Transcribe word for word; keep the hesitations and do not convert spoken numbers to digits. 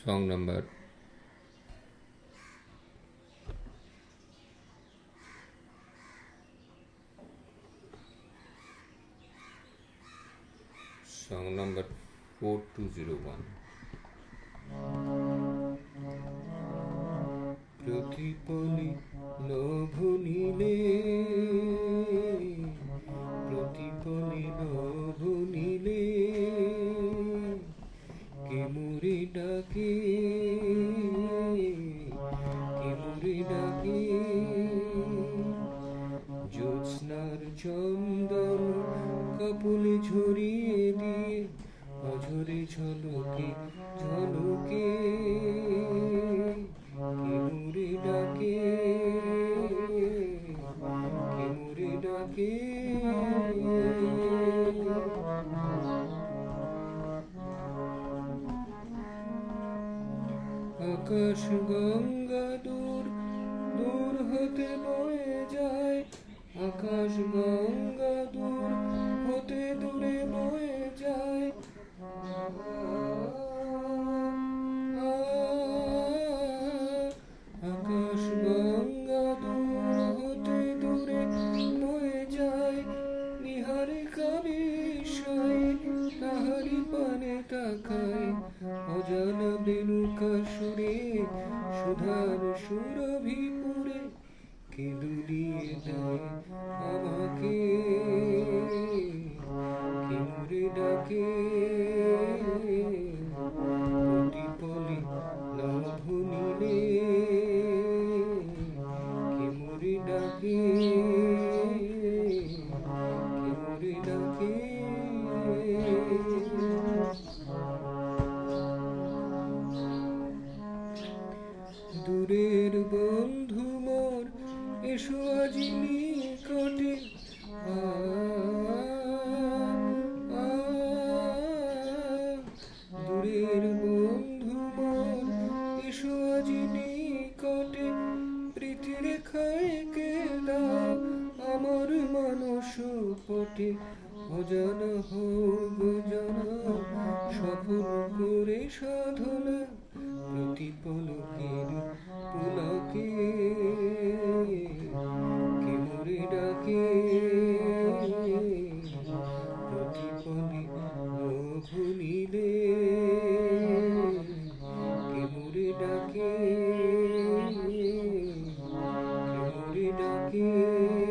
Song number song number four two zero one. প্রতিপলি লোভ নীলে প্রতিপলি লোভ নীলে কে মুড়ি ডাকে কে মুড়ি ডাকে জ্যোৎস্নার চন্দন কপলে ঝরিয়ে দিয়ে অঝরে ঝলকে ঝলকে কে মুড়ি ডাকে কে মুড়ি ডাকে আকাশ গঙ্গা দূর দূর হতে বয়ে যায় আকাশ গঙ্গা দূর হতে দূরে বয়ে যায় আকাশ গঙ্গা দূর হতে দূরে বয়ে যায় নিহারে কারে সাই তাহারি পানে তাকায় অজানা বেনুকা সুরে সুধার সুরভিপুরে কে দুলিয়ে দেয় আমাকে কে মুড়ে ডাকে প্রতিপলি লোভ নীলে কে মুড়ে ডাকে কে মুড়ে ডাকে দূরের বন্ধু মোর এসো আজি নিকটে দূরের বন্ধু মোর এসো আজি নিকটে প্রীতি রেখায় কে দাও আমার মানস পটে অজানা হোক জানা সফল করে সাধনা প্রতিপলকের পুলকে কে মুড়ে ডাকে প্রতিপলি লোভ নীলে কে মুড়ে ডাকে কে মুড়ে ডাকে